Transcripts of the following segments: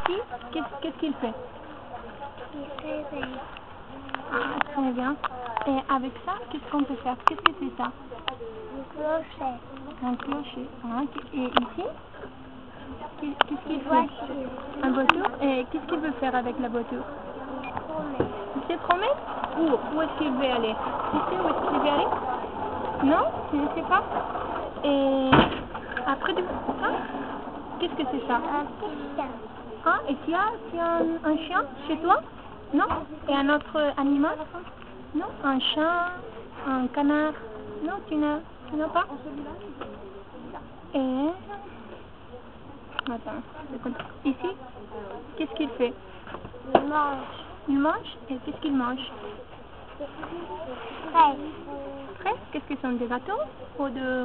ici, qu'est-ce qu'il fait? Il fait rien. Ah, très bien. Et avec ça, qu'est-ce qu'on peut faire? Qu'est-ce que c'est ça? Une clochette. Un clocher. Ah, et ici, qu'est-ce qu'il Une fait? voiture. Une voiture. Et qu'est-ce qu'il veut faire avec la voiture? Une promesse. Il se promène? Où est-ce qu'il veut aller? Tu sais où est-ce qu'il veut aller? Non? Tu ne sais pas? Et après de ça, qu'est-ce que c'est ça? Un petit chien. Ah, et tu as un chien chez toi? Non? Et un autre animal? Non? Un chat? Un canard? Non, tu n'as pas? Et... Attends, ici, qu'est-ce qu'il fait? Il mange. Il mange? Et qu'est-ce qu'il mange? Fraises. Fraises? Qu'est-ce que sont des gâteaux? Ou de...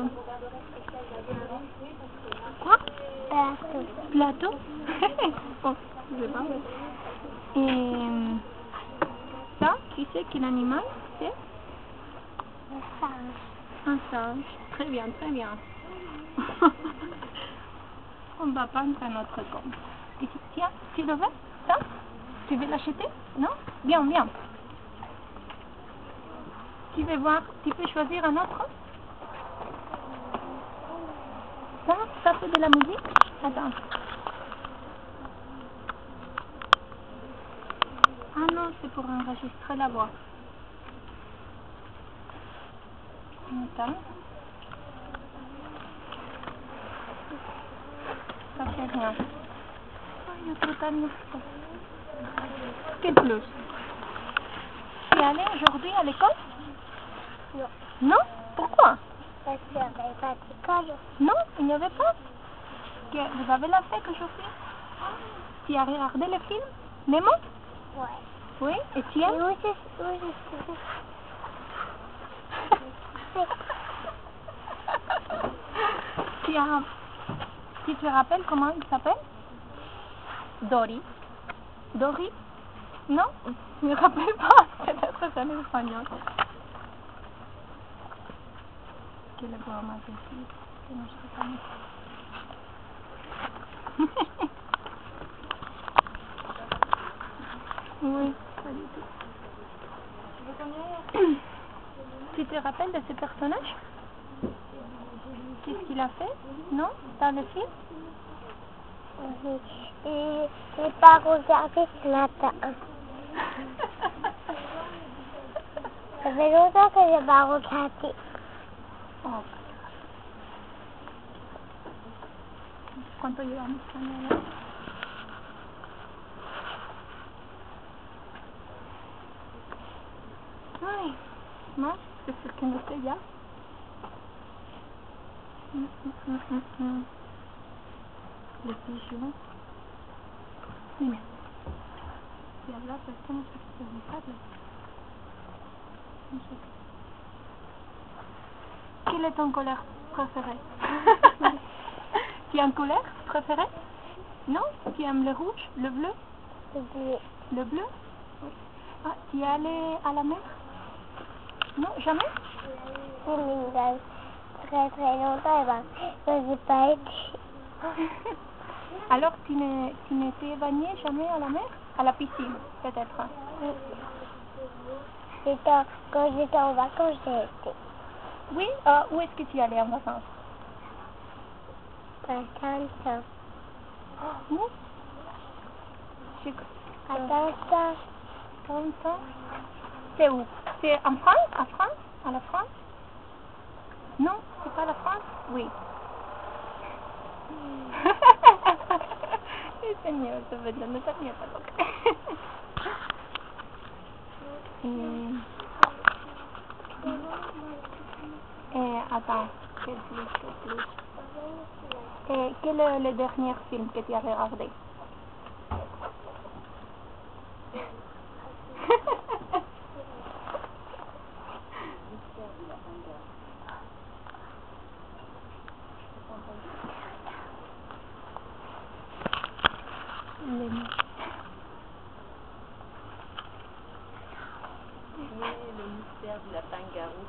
Quoi? Plateau. Plateau? Oh, je sais pas. Et ça, tu sais quel animal c'est? Un singe. Un singe. Très bien, très bien. On va prendre un autre compte. Et tiens, tu le veux? Ça? Tu veux l'acheter? Non? Bien, bien. Tu veux voir? Tu peux choisir un autre? Ça fait de la musique? Attends. Ah non, c'est pour enregistrer la voix. Attends. Ça fait rien. Oh, il y a trop de quel plus? Tu es allé aujourd'hui à l'école? Non. Non? Pourquoi? Parce qu'il n'y avait pas d'école. Non, il n'y avait pas. Vous avez la fête aujourd'hui? Tu as regardé le film Nemo? Ouais. Oui, et tu aimes? Et où je suis? Tu te rappelles comment il s'appelle? Dory. Dory? Non? Je ne me rappelle pas. Peut-être c'est en espagnol. Que le bois m'a dit. Que non, je sais pas. Oui, pas du tout. Tu te rappelles de ce personnage? Qu'est-ce qu'il a fait? Non? Dans le film? Oui. Et j'ai pas regardé ce matin. Ça fait longtemps que j'ai pas regardé. Oh. ¿Cuánto llevamos con ella? Ay, más, es que no sé ya. Le pigeon. Mira, si hablas esto no sé qué preguntarle. No sé. Quelle est ton couleur préférée? Tu as une couleur préférée? Non? Tu aimes le rouge, le bleu? Le bleu. Le bleu? Oui. Ah, tu es allé à la mer? Non, jamais? Oui, mais il y a très très longtemps, et ben, je n'ai pas été. Alors, tu n'étais baigné jamais à la mer? À la piscine, peut-être? Oui. Quand j'étais en vacances, j'ai été. Oui? Où est-ce que tu allais en vacances? À Tintin. Où? À Tintin. Tintin? C'est où? C'est en France? À France? À la France? Non, c'est pas la France? Oui. Seigneur, ça veut dire ne t'inquiète pas. Attends, quel plus? Et quel est le dernier film que tu as regardé? Le mystère du lapin-garou.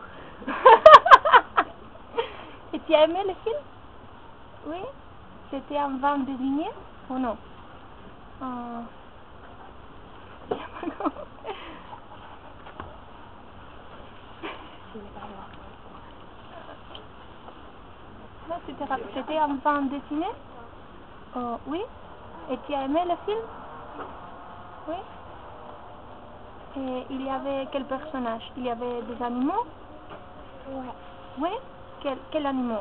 Et tu as aimé le film? Oui? C'était en vent de lumière ou non? C'était un bande dessinée? Oh, oui? Et tu as aimé le film? Oui? Et il y avait quel personnage? Il y avait des animaux? Ouais. Oui? Quel animaux?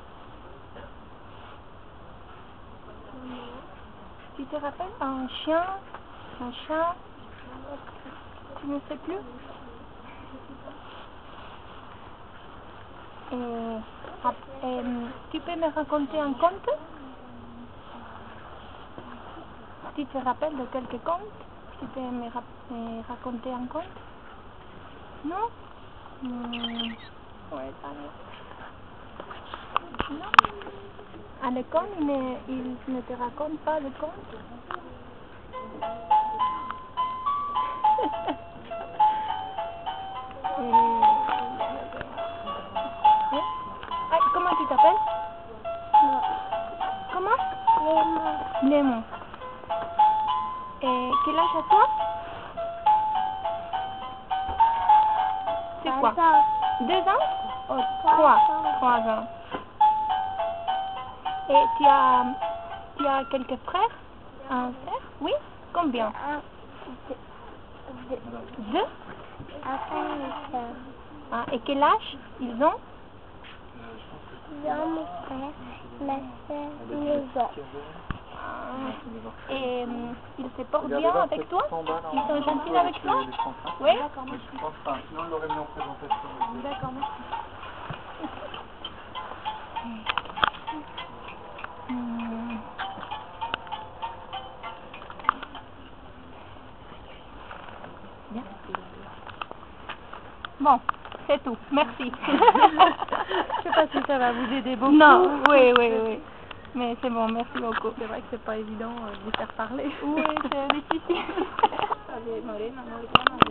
Tu te rappelles? Un chien? Un chat? Tu ne sais plus? Tu peux me raconter un conte? Tu te rappelles de quelques contes? Tu peux me raconter un conte? Non? Ouais, ça non. Non? À l'école, il ne te raconte pas de contes? Comment tu t'appelles? Comment? Lémon. Et quel âge as-tu? C'est quoi? 2 ans? Oh, 3 ans. Et tu as quelques frères? Un frère? Oui? Combien? 2? Ah, et quel âge ils ont? Mon frère, ma soeur, mes ans. Et ils se portent bien avec toi? Ils sont gentils avec toi? Oui? Je pense pas, sinon on l'aurait mis en présentation. D'accord, merci. Bien. Bon, c'est tout. Merci. Je sais pas si ça va vous aider beaucoup. Non, oui. Mais c'est bon, merci beaucoup. C'est vrai que c'est pas évident de vous faire parler. Oui, c'est difficile.